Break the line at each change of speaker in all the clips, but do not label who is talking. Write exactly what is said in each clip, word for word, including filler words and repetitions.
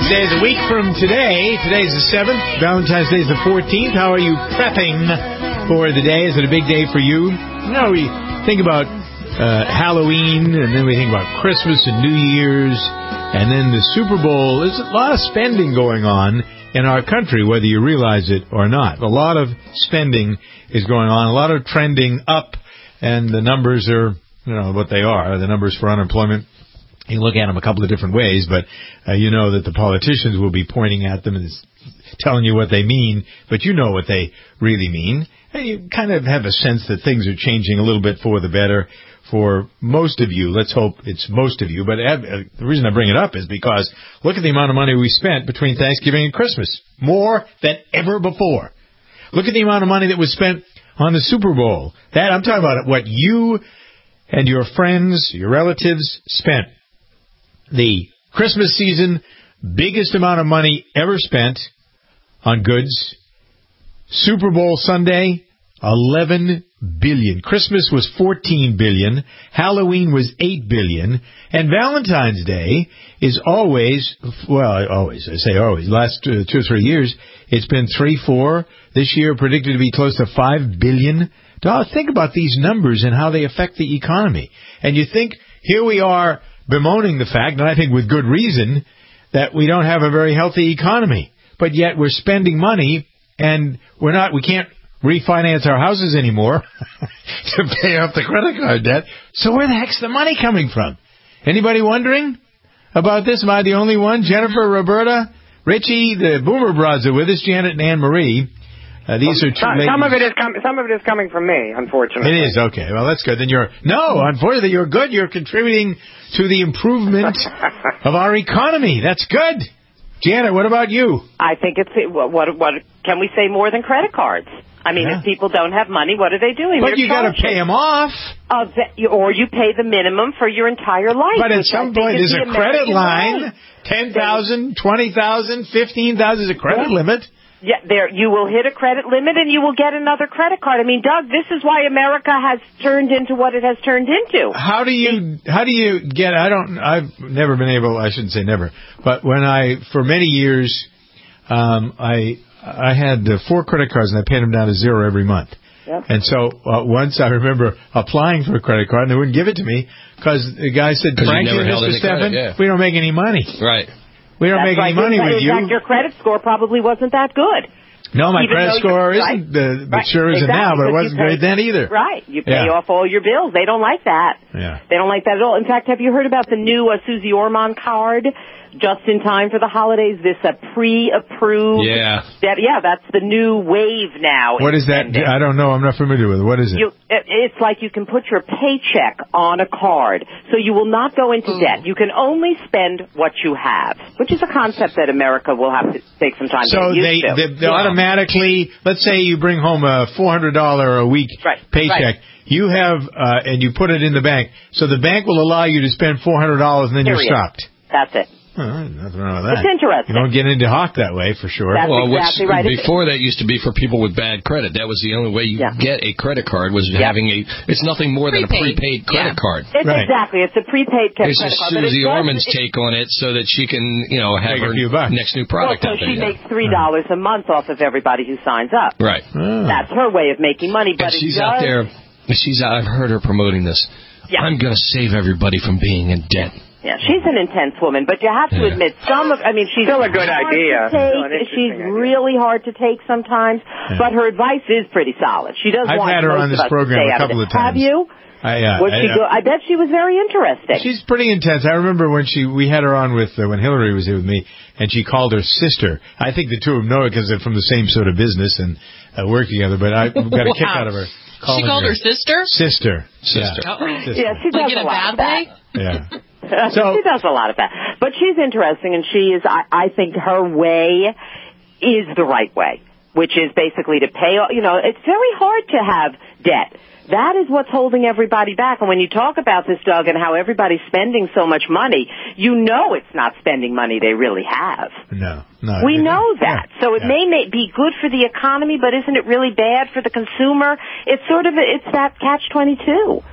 Valentine's Day is a week from today. Today's the seventh. Valentine's Day is the fourteenth. How are you prepping for the day? Is it a big day for you? You know, we think about uh, Halloween, and then we think about Christmas and New Year's, and then the Super Bowl. There's a lot of spending going on in our country, whether you realize it or not. A lot of spending is going on, a lot of trending up, and the numbers are, you know, what they are. The numbers for unemployment, you can look at them a couple of different ways, but uh, you know that the politicians will be pointing at them and telling you what they mean, but you know what they really mean. And you kind of have a sense that things are changing a little bit for the better for most of you. Let's hope it's most of you. But uh, the reason I bring it up is because look at the amount of money we spent between Thanksgiving and Christmas. More than ever before. Look at the amount of money that was spent on the Super Bowl. That I'm talking about what you and your friends, your relatives spent. The Christmas season, biggest amount of money ever spent on goods. Super Bowl Sunday, eleven billion dollars. Christmas was fourteen billion dollars. Halloween was eight billion dollars. And Valentine's Day is always, well, always, I say always, last two, two or three years, it's been three, four. This year predicted to be close to five billion dollars. Think about these numbers and how they affect the economy. And you think, here we are, bemoaning the fact, and I think with good reason, that we don't have a very healthy economy. But yet we're spending money, and we're not, we can't refinance our houses anymore to pay off the credit card debt. So where the heck's the money coming from? Anybody wondering about this? Am I the only one? Jennifer, Roberta, Richie, the Boomer Brothers are with us, Janet and Anne Marie. Uh, these
well,
are two
some,
ladies.
some of it is com- some of it is coming from me, unfortunately.
It is, okay. Well, that's good. Then you're no, unfortunately, you're good. You're contributing to the improvement of our economy. That's good. Janet, what about you?
I think it's what what, what can we say more than credit cards? I mean,
Yeah.
if people don't have money, what are they doing?
But
They're
you got to pay them off.
Uh, or you pay the minimum for your entire life.
But at some point, there's a credit line, ten thousand, twenty thousand, fifteen thousand is a credit
yeah.
limit.
Yeah, there you will hit a credit limit and you will get another credit card. I mean, Doug, this is why America has turned into what it has turned into.
How do you how do you get? I don't. I've never been able. I shouldn't say never. But when I for many years, um, I I had uh, four credit cards and I paid them down to zero every month.
Yep.
And so uh, once I remember applying for a credit card and they wouldn't give it to me because the guy said, "Frankly, Mister Stephan,
yeah.
we don't make any money.
Right."
We don't
That's
make
right.
any money
in
with
in
you.
fact, your credit score probably wasn't that good.
No, my
Even
credit score
right?
isn't, uh, but
right.
sure isn't
exactly.
now, but it
Because
wasn't
pay,
great then either.
Right. You pay
Yeah.
off all your bills. They don't like that.
Yeah.
They don't like that at all. In fact, have you heard about the new uh, Susie Orman card? Just in time for the holidays, this uh, pre-approved.
Yeah.
That, yeah, that's the new wave now.
What is that?
Spending.
I don't know. I'm not familiar with it. What is it?
You, it? It's like you can put your paycheck on a card, so you will not go into debt. You can only spend what you have, which is a concept that America will have to take some time
So
to get
they,
used to.
they, they automatically, let's say you bring home a four hundred dollars a week
Right,
paycheck.
right.
You have, uh, and you put it in the bank. So the bank will allow you to spend four hundred dollars and then
Period.
you're stopped.
That's it.
Oh, nothing wrong with that.
It's interesting.
You don't get into hawk that way, for sure.
That's
well,
exactly
which,
right.
Before that used to be for people with bad credit. That was the only way you
Yeah.
get a credit card was
Yep.
having a. It's nothing more than
Prepaid.
a prepaid credit
Yeah.
card.
It's
Right.
exactly. It's a prepaid credit
It's just
card. but it
Susie
does-
Orman's
it-
take on it, so that she can, you know, have
Make a
her
few bucks.
next new
Well,
product
so
out there.
she
yeah.
makes three dollars a month off of everybody who signs up.
Right.
Oh.
That's her way of making money. But
And she's
it
out
does,
there. She's. I've heard her promoting this.
Yeah.
I'm going to save everybody from being in debt.
Yeah, she's an intense woman, but you have to
Yeah.
admit some of. I mean, she's
Still a good
hard
idea.
to
Still an
take.
interesting
She's
idea.
really hard to take sometimes, but her advice is pretty solid. She does
I've
want
had her
most
on this
of us to
program
stay
a
out
couple
it.
of times.
Have you?
I, uh,
Was
I,
she
uh,
go- I bet she was very interesting.
She's pretty intense. I remember when she we had her on with uh, when Hillary was here with me, and she called her sister. I think the two of them know it because they're from the same sort of business and uh, work together. But I got a kick
Wow.
out of her.
She
calling
called her sister?
sister.
Sister.
Yeah.
Uh-oh.
Sister.
yeah, she does
Like in
a
a
lot
bad
of that.
way?
Yeah. So-
she does a lot of that. But she's interesting, and she is, I, I think her way is the right way, which is basically to pay, you know, it's very hard to have debt. That is what's holding everybody back. And when you talk about this, Doug, and how everybody's spending so much money, you know it's not spending money they really have.
No, no.
We
it-
know that.
yeah,
So it
yeah.
may, may be good for the economy, but isn't it really bad for the consumer? It's sort of, a, it's that catch twenty-two.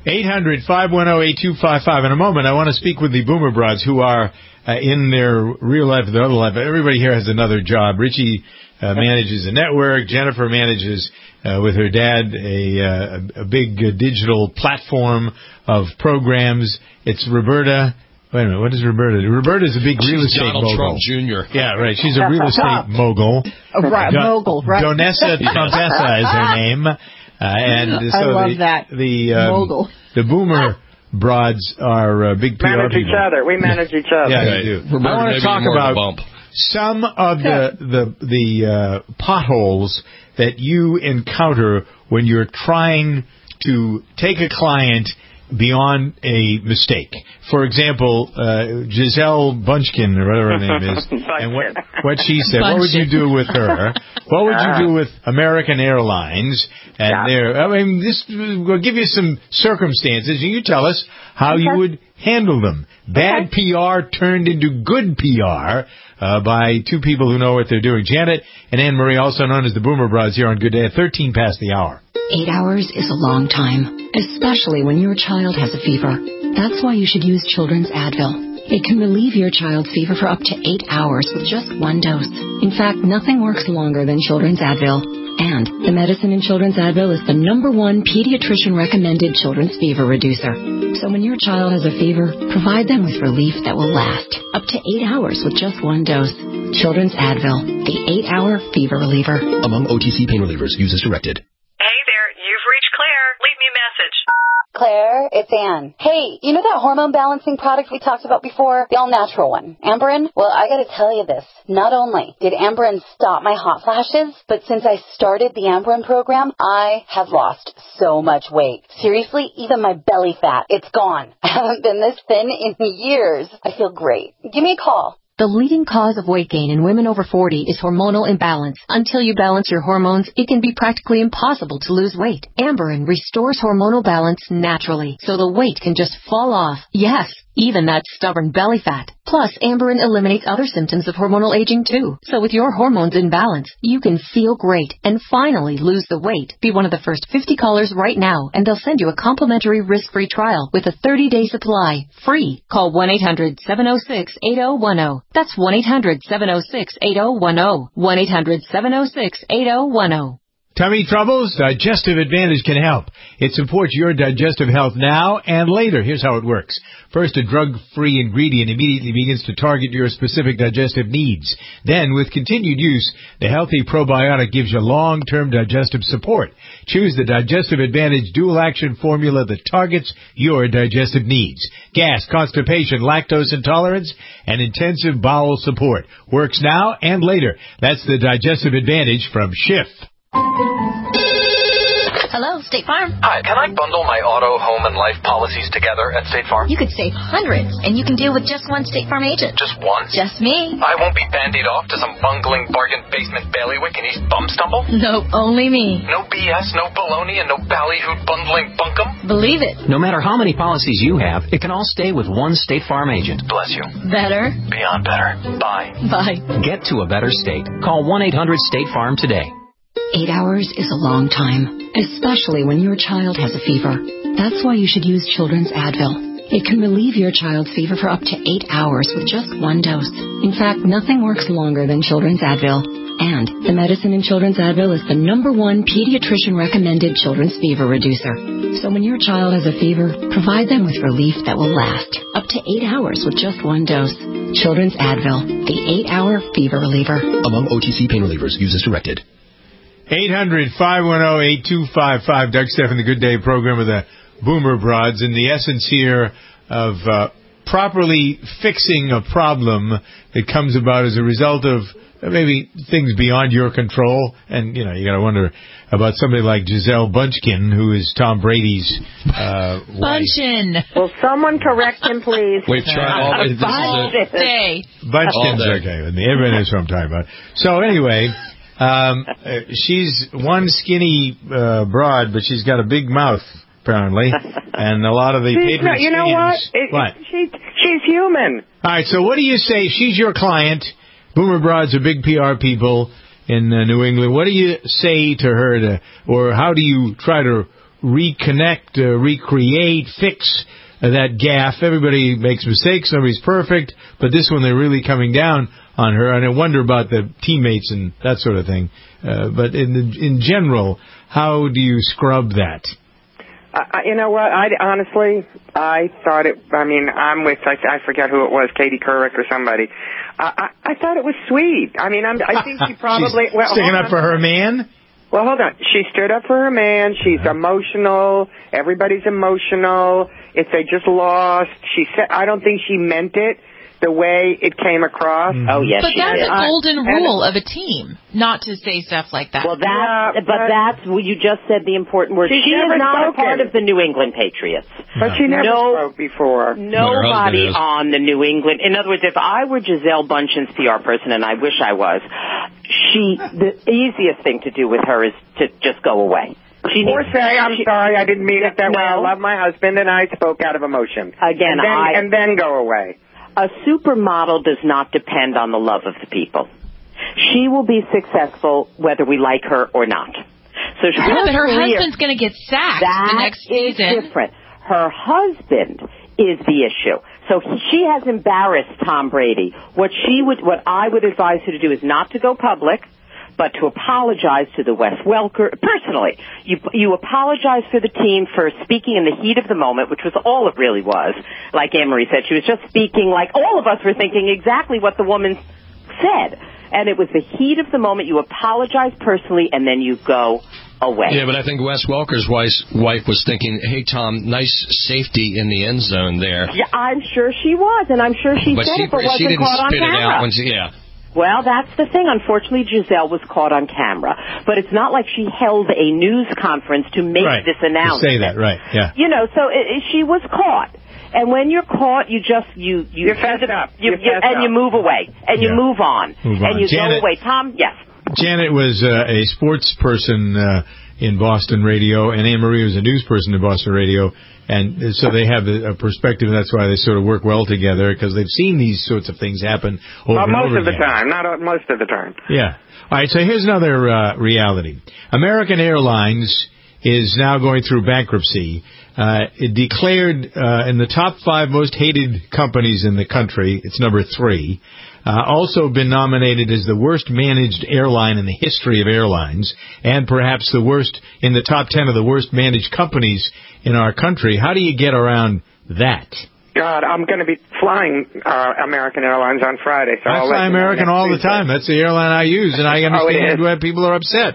eight hundred, five one zero, eight two five five. In a moment, I want to speak with the Boomer Broads who are uh, in their real life, their other life. Everybody here has another job. Richie uh, manages a network. Jennifer manages, uh, with her dad, a, uh, a big uh, digital platform of programs. It's Roberta. Wait a minute, what is Roberta? Roberta's a big real
She's
estate
Donald
mogul.
Trump Junior
Yeah, right. She's a real estate mogul.
Oh, right,
Don-
mogul, right.
Donessa Trumpessa is her name. Uh, and so
I love
the,
that.
The, um,
mogul.
The Boomer Broads are uh, big P R
Manage
people.
each other. We manage each other.
Yeah,
Right.
they do.
Roberta,
I want
maybe
to talk
more of a
about
bump.
some of the the the uh, potholes that you encounter when you're trying to take a client beyond a mistake. For example, uh, Giselle Bunchkin, or whatever her name is, and what what she said. What would you do with her? What would you do with American Airlines? And
Yeah.
their, I mean, this will give you some circumstances, and you tell us how you would handle them. Bad P R turned into good P R uh, by two people who know what they're doing. Janet and Anne Marie, also known as the Boomer Broads, here on Good Day at thirteen past the hour.
Eight hours is a long time, especially when your child has a fever. That's why you should use Children's Advil. It can relieve your child's fever for up to eight hours with just one dose. In fact, nothing works longer than Children's Advil. And the medicine in Children's Advil is the number one pediatrician-recommended children's fever reducer. So when your child has a fever, provide them with relief that will last up to eight hours with just one dose. Children's Advil, the eight-hour fever reliever.
Among O T C pain relievers, use as directed.
Hey there, you've reached Claire. Leave me a message.
Claire, it's Anne. Hey, you know that hormone balancing product we talked about before? The all-natural one. Amberen? Well, I gotta tell you this. Not only did Amberen stop my hot flashes, but since I started the Amberen program, I have lost so much weight. Seriously, even my belly fat, it's gone. I haven't been this thin in years. I feel great. Give me a call.
The leading cause of weight gain in women over forty is hormonal imbalance. Until you balance your hormones, it can be practically impossible to lose weight. Amberen restores hormonal balance naturally, so the weight can just fall off. Yes, even that stubborn belly fat. Plus, Amberen eliminates other symptoms of hormonal aging too. So with your hormones in balance, you can feel great and finally lose the weight. Be one of the first fifty callers right now, and they'll send you a complimentary risk-free trial with a thirty-day supply, free. Call one eight hundred, seven oh six, eight oh one oh. That's one eight hundred, seven oh six, eight oh one oh. one eight hundred, seven oh six, eight oh one oh.
Tummy troubles? Digestive Advantage can help. It supports your digestive health now and later. Here's how it works. First, a drug-free ingredient immediately begins to target your specific digestive needs. Then, with continued use, the healthy probiotic gives you long-term digestive support. Choose the Digestive Advantage dual-action formula that targets your digestive needs. Gas, constipation, lactose intolerance, and intensive bowel support. Works now and later. That's the Digestive Advantage from Schiff.
Hello, State Farm.
Hi, can I bundle my auto, home, and life policies together at State Farm?
You could save hundreds, and you can deal with just one State Farm agent.
Just one?
Just me.
I won't be bandied off to some bungling bargain basement bailiwick in East Bumstumble?
Nope, only me.
No B S, no baloney, and no ballyhoo bundling bunkum?
Believe it.
No matter how many policies you have, it can all stay with one State Farm agent.
Bless you.
Better.
Beyond better. Bye.
Bye.
Get to a better state. Call one eight hundred state farm today.
Eight hours is a long time, especially when your child has a fever. That's why you should use Children's Advil. It can relieve your child's fever for up to eight hours with just one dose. In fact, nothing works longer than Children's Advil. And the medicine in Children's Advil is the number one pediatrician-recommended children's fever reducer. So when your child has a fever, provide them with relief that will last up to eight hours with just one dose. Children's Advil, the eight-hour fever reliever.
Among O T C pain relievers, use as directed.
eight hundred, five one zero, eight two five five. Doug Stephan, the Good Day program with the Boomer Broads. And the essence here of uh, properly fixing a problem that comes about as a result of maybe things beyond your control. And, you know, you got to wonder about somebody like Giselle Bunchkin, who is Tom Brady's uh, wife.
Bunchin.
Will someone correct him, please?
We've tried all this.
All
This is it.
day.
Bunchkin's okay with me. Everyone knows what I'm talking about. So, anyway... Um, uh, she's one skinny uh, broad, but she's got a big mouth, apparently, and a lot of the
she's
patriots.
not, you know what? It,
what?
She's she's human.
All right. So, what do you say? She's your client. Boomer Broads are big P R people in uh, New England. What do you say to her, to, or how do you try to reconnect, uh, recreate, fix uh, that gaffe. Everybody makes mistakes. Nobody's perfect. But this one, they're really coming down on her. And I wonder about the teammates and that sort of thing. Uh, but in the, in general, how do you scrub that?
Uh, you know what? I honestly, I thought it. I mean, I'm with. I, I forget who it was, Katie Couric or somebody. I, I, I thought it was sweet. I mean, I'm, I think she probably
She's
well,
sticking up for her man.
Well, hold on. She stood up for her man. She's emotional. Everybody's emotional. If they just lost, she said. I don't think she meant it the way it came across.
Mm-hmm. Oh, yes,
but
she
that's
did.
a golden
I,
rule of a team, not to say stuff like that.
Well, that,
yeah,
but,
but
that's what you just said. The important word.
She's
She
never
is not
spoken.
a part of the New England Patriots.
But she never
no,
spoke before.
Nobody on the New England. In other words, if I were Gisele Bundchen's P R person, and I wish I was, she the easiest thing to do with her is to just go away. She
or
needs,
say, I'm
she,
sorry, I didn't mean it that
no.
way. I love my husband, and I spoke out of emotion.
Again,
and then,
I,
and then go away.
A supermodel does not depend on the love of the people. She will be successful whether we like her or not. So she,
yeah, but her
career,
husband's going to get sacked
that
the next season.
Is different. Her husband is the issue. So he, she has embarrassed Tom Brady. What she would, what I would advise her to do is not to go public, but to apologize to the Wes Welker personally. You you apologize for the team for speaking in the heat of the moment, which was all it really was. Like Anne-Marie said, she was just speaking like all of us were thinking exactly what the woman said. And it was the heat of the moment. You apologize personally, and then you go away.
Yeah, but I think Wes Welker's wife, wife was thinking, hey, Tom, nice safety in the end zone there.
Yeah, I'm sure she was, and I'm sure she
but
said
she,
it, but wasn't
she didn't
caught on
spit
camera.
it out when she, yeah.
Well, that's the thing. Unfortunately, Gisele was caught on camera. But it's not like she held a news conference to make
right.
this announcement.
To say that, right, yeah.
You know, so it, it, she was caught. And when you're caught, you just, you, you,
You're fessed up.
You,
You're
you,
fessed
and
up.
you move away. And you
Yeah.
move on.
Move
and
on.
you
Janet,
go away. Tom, yes.
Janet was uh, a sports person uh, in Boston radio, and Anne Marie was a news person in Boston radio. And so they have a, a perspective, and that's why they sort of work well together, because they've seen these sorts of things happen over
Well,
and
most
over
of the
again.
time, not uh, most of the time.
Yeah. All right, so here's another uh, reality. American Airlines is now going through bankruptcy. Uh, it declared uh, in the top five most hated companies in the country, it's number three. Uh, also been nominated as the worst managed airline in the history of airlines, and perhaps the worst in the top ten of the worst managed companies in our country. How do you get around that?
God, I'm going to be flying uh, American Airlines on Friday. So
I
I'll
fly
let you know
American
next
all the
Tuesday.
time. That's the airline I use, and I understand
oh,
why people are upset.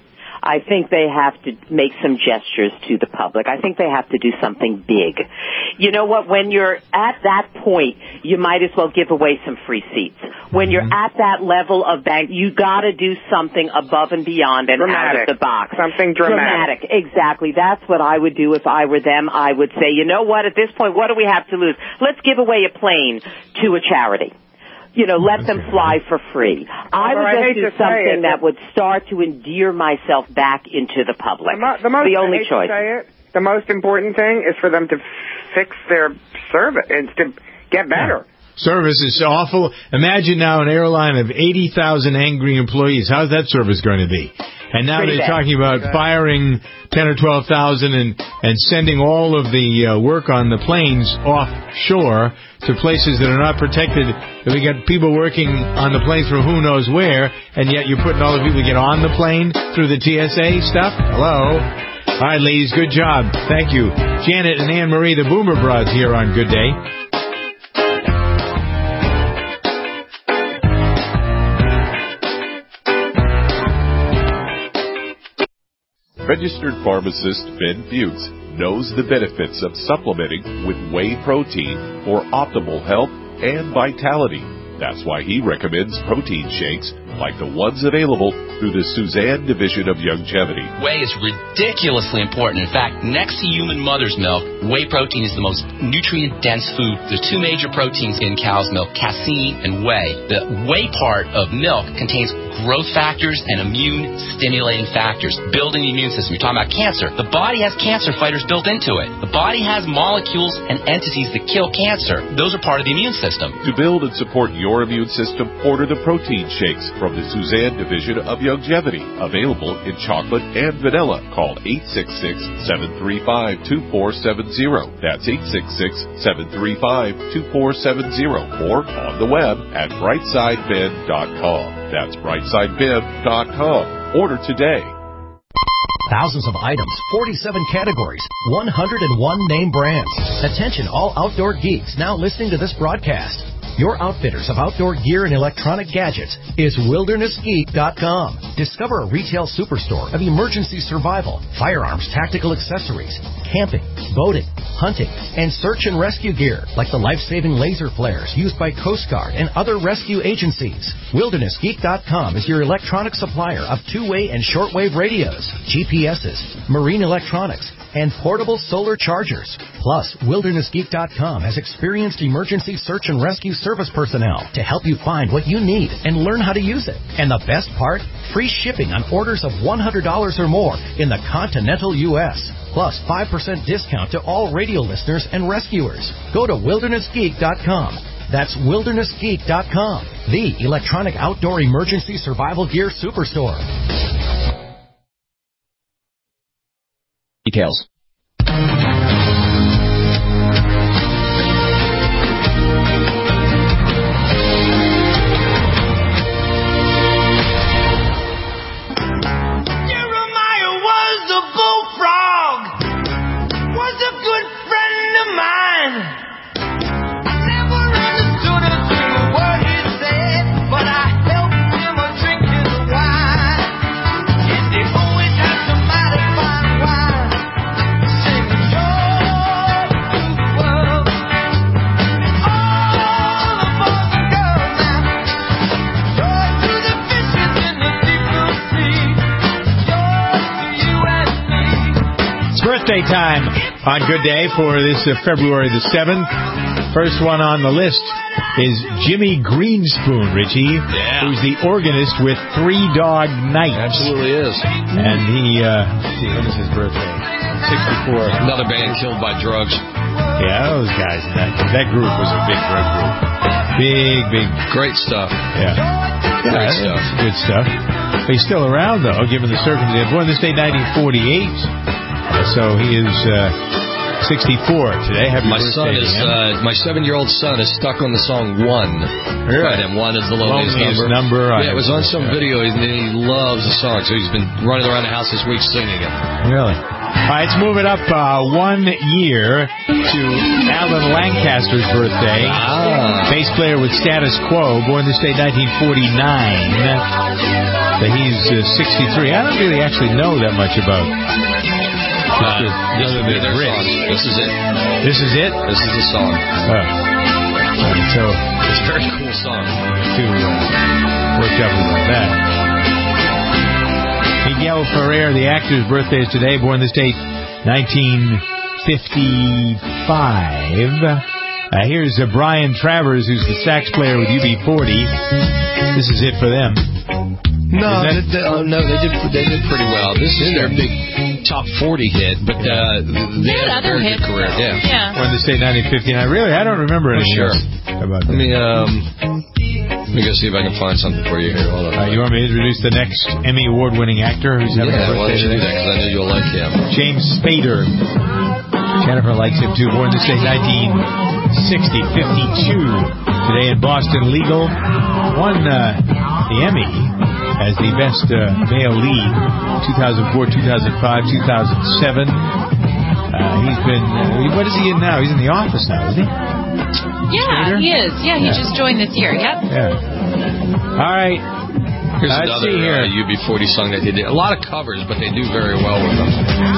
I think they have to make some gestures to the public. I think they have to do something big. You know what? When you're at that point, you might as well give away some free seats. When you're
Mm-hmm.
at that level of bank, you got to do something above and beyond and
Dramatic.
out of the box.
Something dramatic.
Dramatic, exactly. That's what I would do if I were them. I would say, you know what? At this point, what do we have to lose? Let's give away a plane to a charity. You know, let them fly for free. I would
Well, I
just
hate
do
to say
something
it,
that would start to endear myself back into the public.
The, mo- the, most,
the only
I hate
choice.
To say it, the most important thing is for them to fix their service and to get better.
Service is awful. Imagine now an airline of eighty thousand angry employees. How's that service going to be? And now
Pretty
they're
bad.
talking about firing ten or twelve thousand and and sending all of the uh, work on the planes offshore to places that are not protected. We got people working on the planes from who knows where, and yet you're putting all the people to get on the plane through the T S A stuff. Hello. All right, ladies, good job. Thank you. Janet and Anne Marie, the Boomer Broads, here on Good Day.
Registered pharmacist Ben Fuchs knows the benefits of supplementing with whey protein for optimal health and vitality. That's why he recommends protein shakes like the ones available through the Suzanne Division of Youngevity.
Whey is ridiculously important. In fact, next to human mother's milk, whey protein is the most nutrient-dense food. There's two major proteins in cow's milk, casein and whey. The whey part of milk contains growth factors and immune-stimulating factors, building the immune system. You're talking about cancer. The body has cancer fighters built into it. The body has molecules and entities that kill cancer. Those are part of the immune system.
To build and support your your immune system, order the protein shakes from the Suzanne division of Youngevity. Available in chocolate and vanilla. Call eight six six, seven three five, two four seven zero. That's eight six six, seven three five, two four seven zero. Or on the web at brightside ben dot com. That's brightside ben dot com. Order today.
Thousands of items, forty-seven categories, one hundred one name brands. Attention all outdoor geeks now listening to this broadcast. Your outfitters of outdoor gear and electronic gadgets is wilderness geek dot com. Discover a retail superstore of emergency survival, firearms, tactical accessories, camping, boating, hunting, and search and rescue gear like the life-saving laser flares used by Coast Guard and other rescue agencies. wilderness geek dot com is your electronic supplier of two-way and shortwave radios, G P S's, marine electronics, and portable solar chargers. Plus, wilderness geek dot com has experienced emergency search and rescue service personnel to help you find what you need and learn how to use it. And the best part? Free shipping on orders of one hundred dollars or more in the continental U S Plus, five percent discount to all radio listeners and rescuers. Go to wilderness geek dot com. That's wilderness geek dot com, the electronic outdoor emergency survival gear superstore.
Details.
Jeremiah was a bullfrog, was a good friend of mine. I never understood a single word he said, but I helped him a drink his wine. And they always had some mighty fine wine. Sing joy to the world. All the boys and girls now. Joy to the fishes in the deep blue sea. Joy to you and me.
It's birthday time on Good Day for this uh, February the seventh. First one on the list is Jimmy Greenspoon, Richie,
Yeah.
who's the organist with Three Dog Night.
Absolutely is.
And he, uh, let's see, when is his birthday? sixty-four.
Another band killed by drugs.
Yeah, those guys. That, that group was a big drug group. Big, big.
Great stuff.
Yeah. Yeah,
Great
that's
stuff.
good stuff. He's still around, though, given the circumstances. Born this day, nineteen forty-eight. So he is uh, sixty-four today. Happy
My son
birthday
is,
to him.
uh, my seven-year-old son is stuck on the song One.
Really?
Right, and One is the loneliest,
Loneliest
number.
number.
Yeah, it was on some video, and he loves the song, so he's been running around the house this week singing it.
Really? All right, let's move it up uh, one year to Alan Lancaster's birthday.
Ah.
Bass player with Status Quo, born this day, nineteen forty-nine. So he's uh, sixty-three. I don't really actually know that much about
Uh, this
other
would be
than
their
Rick.
song. This is it.
This is it?
This is the song.
Oh. And so
It's a very cool song.
to uh, worked up about that. Miguel Ferrer, the actor's birthday is today, born this date, nineteen fifty-five. Uh, here's uh, Brian Travers, who's the sax player with U B forty. This is it for them.
No,
Is
they, they, oh, no, they did they did pretty well. This is their big top forty hit, but uh, they
had
had a
other
very
hits,
good career.
though.
Yeah.
Yeah.
Born this date, nineteen fifty-nine. Really, I don't remember anything
Sure.
else about
Let
that.
me um, let me go see if I can find something for you here. Hold on.
Uh, you want me to introduce the next Emmy Award-winning actor who's having
Yeah,
a
why don't
birthday
you do
today?
that? Because I know you'll like him.
James Spader. Jennifer likes him too. Born this day, nineteen sixty, fifty-two. Today in Boston Legal. Won uh, the Emmy as the best uh, male lead two thousand four, two thousand five, two thousand seven. Uh, he's been, uh, what is he in now? He's in The Office now, isn't he?
Yeah,
Spader?
he is. Yeah, he
Yeah.
just joined this year. Yep.
Yeah. All right.
Here's
Let's
another
see here.
uh, U B forty song that they did. A lot of covers, but they do very well with them.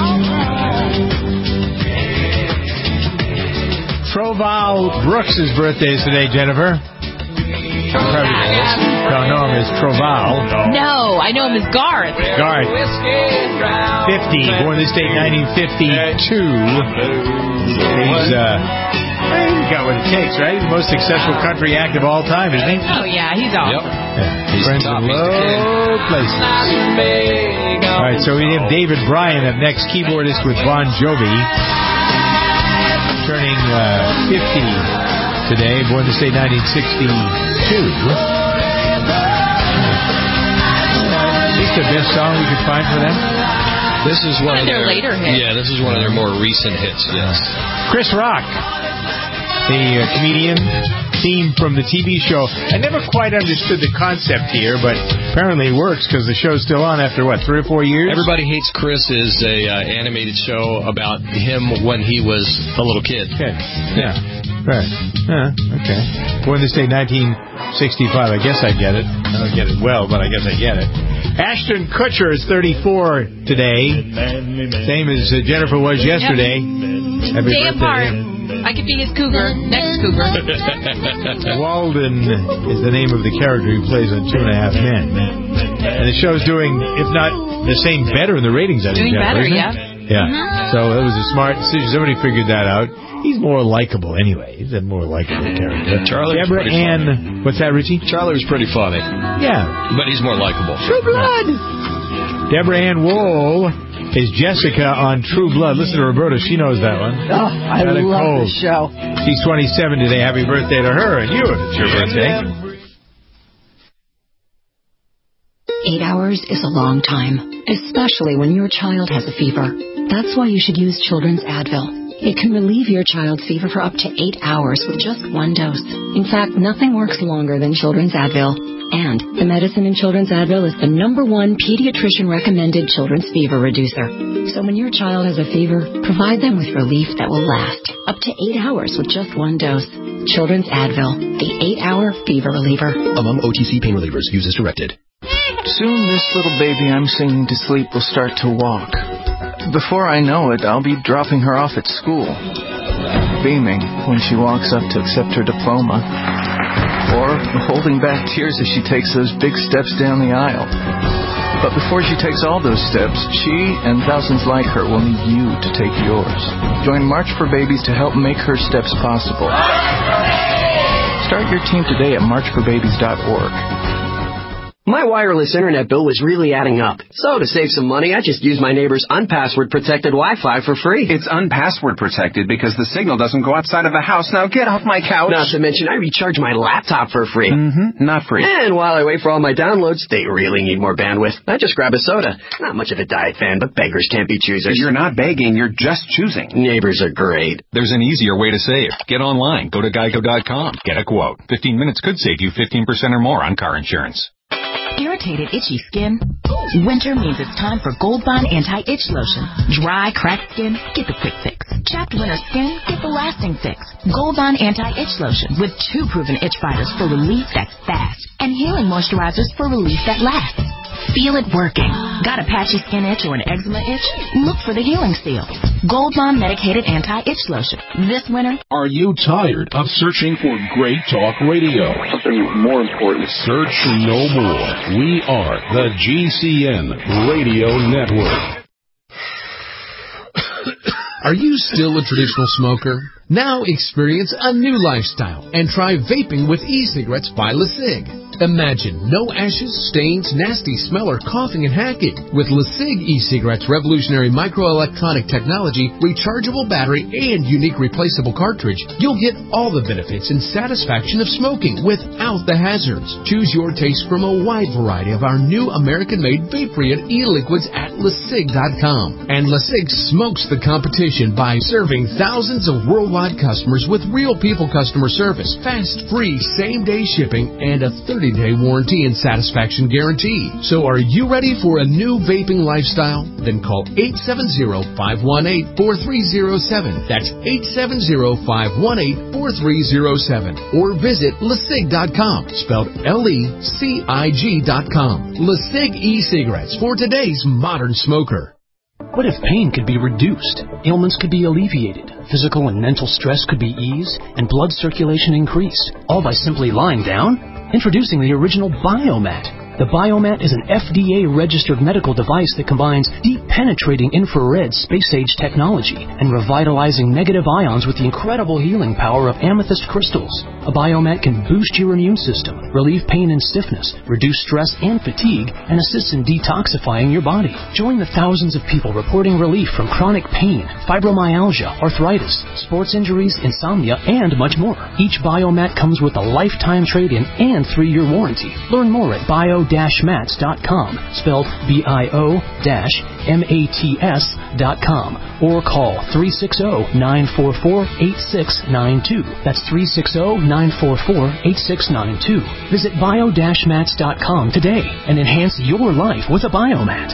Troval Brooks' birthday is today, Jennifer. Probably don't know him as Troval.
No, I know him as Garth.
Garth. fifty. Born this date, nineteen fifty-two. He's, uh, well, he's got what it takes, right? He's the most successful country act of all time, isn't he?
Oh, yeah, he's awesome.
Yeah.
He's
Friends
top.
in
He's the king.
low places. All right, so we have David Bryan up next, keyboardist with Bon Jovi. Turning uh, fifty today. Born this day, nineteen sixty. two. Is this the best song we could find for them?
This is one,
One of their later hits.
Yeah, this is one of their more recent hits, yes.
Chris Rock, the uh, comedian, theme from the T V show. I never quite understood the concept here, but apparently it works because the show's still on after, what, three or four years?
Everybody Hates Chris is a uh, animated show about him when he was a little kid.
Kid, yeah. Right. Yeah, okay. Born this day, nineteen sixty-five. I guess I get it. I don't get it well, but I guess I get it. Ashton Kutcher is thirty-four today. Same as uh, Jennifer was yesterday.
Yep.
Happy
Day
birthday.
apart. I could be his cougar, next cougar.
Walden is the name of the character he plays on Two and a Half Men. And the show's doing, if not the same, better in the ratings, I think.
Doing
Jennifer,
better,
isn't
yeah.
it? Yeah.
Mm-hmm.
So it was a smart decision. Somebody figured that out. He's more likable anyway. He's a more likable character.
Charlie was
Deborah
pretty
Ann,
funny.
what's that, Richie?
Charlie was pretty funny.
Yeah.
But he's more likable.
True Blood. Deborah Ann Wool is Jessica on True Blood. Listen to Roberta. She knows that one.
Oh, I
Got a
love
cold.
this show.
She's twenty-seven today. Happy birthday to her and you if it's your birthday.
Eight hours is a long time, especially when your child has a fever. That's why you should use Children's Advil. It can relieve your child's fever for up to eight hours with just one dose. In fact, nothing works longer than Children's Advil. And the medicine in Children's Advil is the number one pediatrician-recommended children's fever reducer. So when your child has a fever, provide them with relief that will last up to eight hours with just one dose. Children's Advil, the eight-hour fever reliever.
Among O T C pain relievers, use as directed.
Soon this little baby I'm singing to sleep will start to walk. Before I know it, I'll be dropping her off at school, beaming when she walks up to accept her diploma, or holding back tears as she takes those big steps down the aisle. But before she takes all those steps, she and thousands like her will need you to take yours. Join March for Babies to help make her steps possible. Start your team today at march for babies dot org.
My wireless internet bill was really adding up. So to save some money, I just used my neighbor's unpassword protected Wi-Fi for free.
It's unpassword protected because the signal doesn't go outside of the house. Now get off my couch.
Not to mention, I recharge my laptop for free.
Mm-hmm. Not free.
And while I wait for all my downloads, they really need more bandwidth. I just grab a soda. Not much of a diet fan, but beggars can't be choosers.
You're not begging, you're just choosing.
Neighbors are great.
There's an easier way to save. Get online. Go to geico dot com. Get a quote. fifteen minutes could save you fifteen percent or more on car insurance.
Irritated, itchy skin? Winter means it's time for Gold Bond Anti-Itch Lotion. Dry, cracked skin? Get the quick fix. Chapped winter skin? Get the lasting fix. Gold Bond Anti-Itch Lotion with two proven itch fighters for relief that's fast and healing moisturizers for relief that lasts. Feel it working. Got a patchy skin itch or an eczema itch? Look for the healing seal. Gold Bond Medicated Anti-Itch Lotion. This winter.
Are you tired of searching for great talk radio?
Something more important.
Search no more. We are the G C N Radio Network.
Are you still a traditional smoker? Now experience a new lifestyle and try vaping with e-cigarettes by LeSig. Imagine no ashes, stains, nasty smell, or coughing and hacking. With LeSig e-cigarettes' revolutionary microelectronic technology, rechargeable battery, and unique replaceable cartridge, you'll get all the benefits and satisfaction of smoking without the hazards. Choose your taste from a wide variety of our new American-made vape-free e-liquids at lesig dot com. And LeSig smokes the competition by serving thousands of worldwide customers with real people customer service, fast, free, same-day shipping, and a thirty-day warranty and satisfaction guarantee. So are you ready for a new vaping lifestyle? Then call eight seven zero, five one eight, four three zero seven. That's eight seven zero, five one eight, four three zero seven. Or visit lesig dot com, spelled L E C I G dot com. LeSig e-cigarettes for today's modern smoker.
What if pain could be reduced, ailments could be alleviated, physical and mental stress could be eased, and blood circulation increased, all by simply lying down? Introducing the original Biomat. The Biomat is an F D A-registered medical device that combines deep-penetrating infrared space-age technology and revitalizing negative ions with the incredible healing power of amethyst crystals. A Biomat can boost your immune system, relieve pain and stiffness, reduce stress and fatigue, and assist in detoxifying your body. Join the thousands of people reporting relief from chronic pain, fibromyalgia, arthritis, sports injuries, insomnia, and much more. Each Biomat comes with a lifetime trade-in and three-year warranty. Learn more at bio dash mats dot com, spelled B I O M A T S dot com, or call three six zero, nine four four, eight six nine two. That's three six zero, nine four four, eight six nine two. Visit bio dash mats dot com today and enhance your life with a Biomat.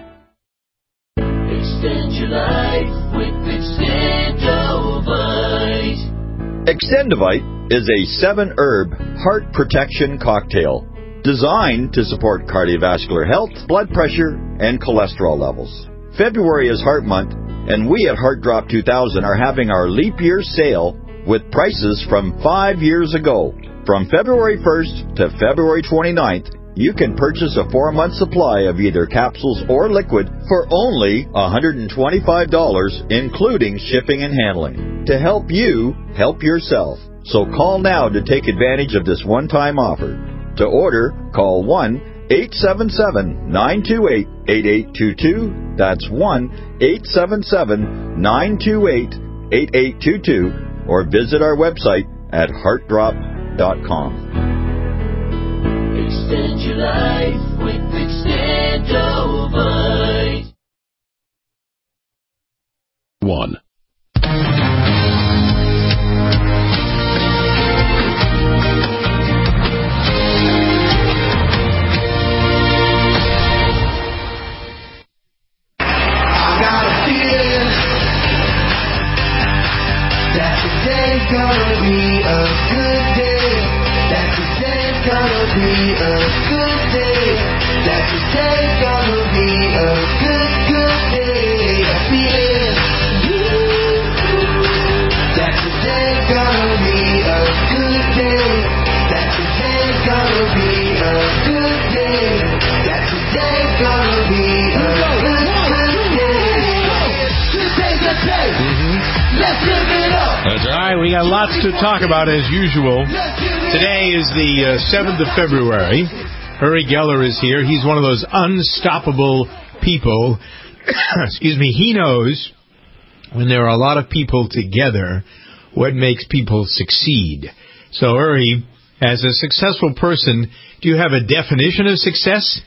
Extend your life with Extendovite.
Extendovite is a seven-herb heart protection cocktail designed to support cardiovascular health, blood pressure, and cholesterol levels. February is Heart Month, and we at Heart Drop two thousand are having our leap year sale with prices from five years ago. From February first to February twenty-ninth, you can purchase a four-month supply of either capsules or liquid for only one hundred twenty-five dollars, including shipping and handling, to help you help yourself. So call now to take advantage of this one-time offer. To order, call one eight seven seven, nine two eight, eight eight two two. That's one eight seven seven, nine two eight, eight eight two two. Or visit our website at heart drop dot com.
Extend your life with Extendovite.
One.
Today's gonna be a good day. That today's gonna be a good day. That today's gonna be a good, good day. I feel it. That today's gonna be a good day. That today's gonna be a good day. That today's gonna be a good, good day. Today's a day. Let's live it up.
That's right. We got lots to talk about as usual. Today is the uh, seventh of February. Uri Geller is here. He's one of those unstoppable people. Excuse me. He knows when there are a lot of people together what makes people succeed. So, Uri, as a successful person, do you have a definition of success?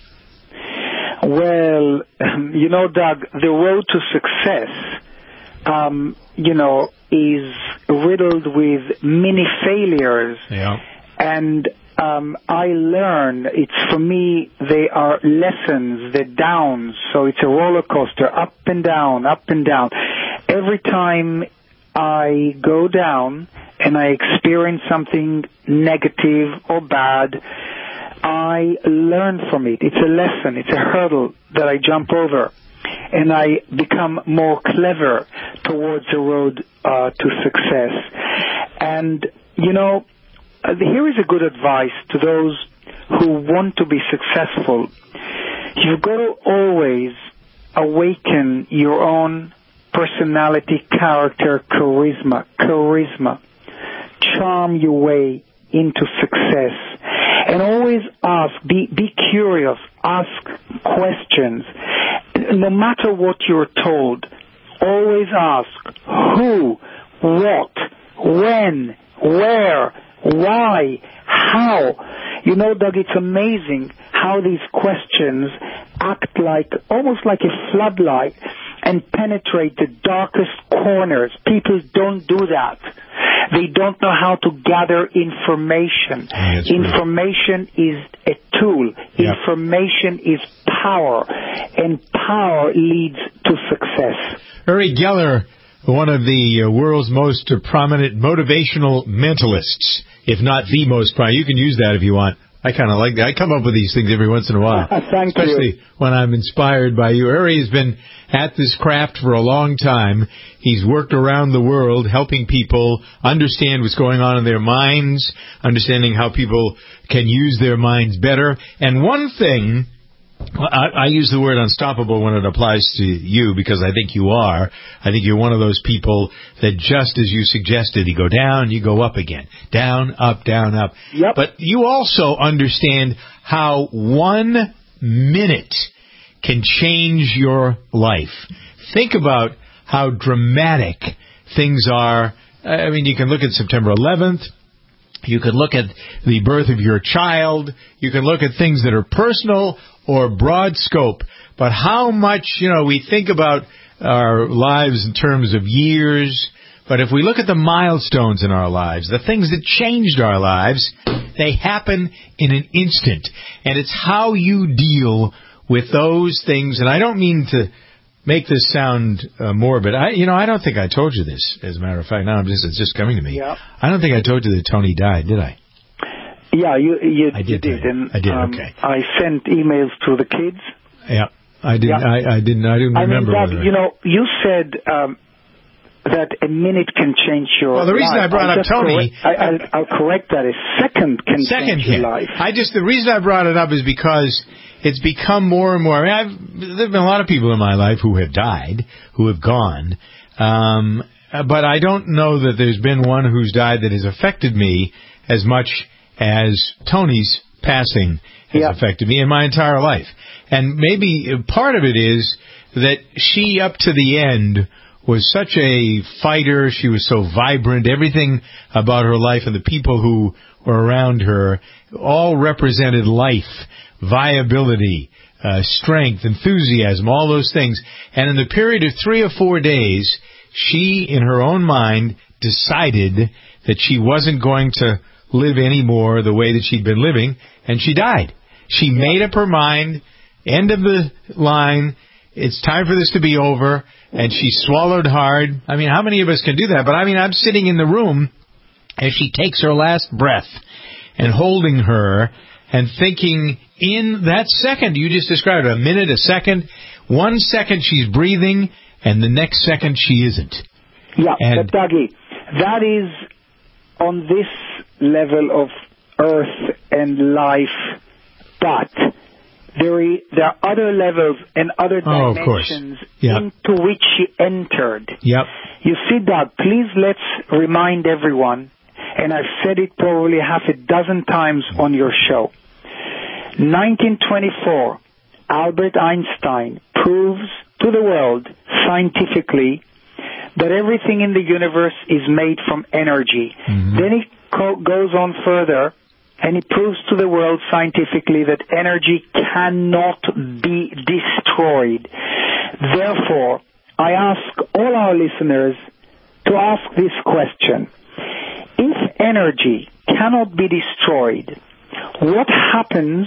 Well, you know, Doug, the road to success, um, you know, is riddled with many failures.
Yeah.
And um, I learn, it's for me, they are lessons, they're downs. So it's a roller coaster, up and down, up and down. Every time I go down and I experience something negative or bad, I learn from it. It's a lesson, it's a hurdle that I jump over. And I become more clever towards the road uh, to success. And, you know, uh, here is a good advice to those who want to be successful. You've got to always awaken your own personality, character, charisma, charisma. Charm your way into success. And always ask, be, be curious, ask questions. No matter what you're told, always ask who, what, when, where, why, how. You know, Doug, it's amazing how these questions act like, almost like a floodlight and penetrate the darkest corners. People don't do that. They don't know how to gather information.
That's
information
right.
is a tool.
Yep.
Information is power. And power leads to success.
Uri Geller, one of the uh, world's most uh, prominent motivational mentalists, if not the most prominent. You can use that if you want. I kind of like that. I come up with these things every once in a while.
Thank
Especially
you.
when I'm inspired by you. Uri has been at this craft for a long time. He's worked around the world helping people understand what's going on in their minds, understanding how people can use their minds better. And one thing, I, I use the word unstoppable when it applies to you because I think you are. I think you're one of those people that just as you suggested, you go down, you go up again. Down, up, down, up.
Yep.
But you also understand how one minute can change your life. Think about how dramatic things are. I mean, you can look at September eleventh. You can look at the birth of your child. You can look at things that are personal or broad scope. But how much, you know, we think about our lives in terms of years. But if we look at the milestones in our lives, the things that changed our lives, they happen in an instant. And it's how you deal with those things. And I don't mean to make this sound uh, morbid. I, you know, I don't think I told you this, as a matter of fact. Now I'm just, it's just coming to me.
Yeah.
I don't think I told you that Tony died, did I?
Yeah, you you,
I did,
you did. And,
I did,
um,
okay.
I sent emails to the kids.
Yeah, I didn't.
Yeah.
I, I didn't. I didn't
I mean,
remember.
Doug,
whether-
you know, you said um, that a minute can change your
Well, the reason
life.
I brought
I'll
up
just
Tony-
correct- I, I'll, I'll correct that. A second can
Second
change your
can.
life.
I just the reason I brought it up is because it's become more and more. I mean, I've there've been a lot of people in my life who have died, who have gone, um, but I don't know that there's been one who's died that has affected me as much as Tony's passing has
Yeah.
affected me in my entire life. And maybe part of it is that she, up to the end, was such a fighter. She was so vibrant. Everything about her life and the people who were around her all represented life, viability, uh, strength, enthusiasm, all those things. And in the period of three or four days, she, in her own mind, decided that she wasn't going to live anymore the way that she'd been living, and she died. She made up her mind, end of the line, it's time for this to be over, and she swallowed hard. I mean, how many of us can do that? But I mean, I'm sitting in the room as she takes her last breath and holding her and thinking in that second, you just described it, a minute, a second, one second she's breathing, and the next second she isn't.
Yeah,
And-
but Dougie, that is on this level of earth and life, but there, is, there are other levels and other
Oh, of course.
dimensions
Yeah.
into which she entered.
Yep.
You see, Doug, please let's remind everyone, and I've said it probably half a dozen times on your show. nineteen twenty-four, Albert Einstein proves to the world scientifically that everything in the universe is made from energy.
Mm-hmm.
Then he co- goes on further, and he proves to the world scientifically that energy cannot be destroyed. Therefore, I ask all our listeners to ask this question. If energy cannot be destroyed, what happens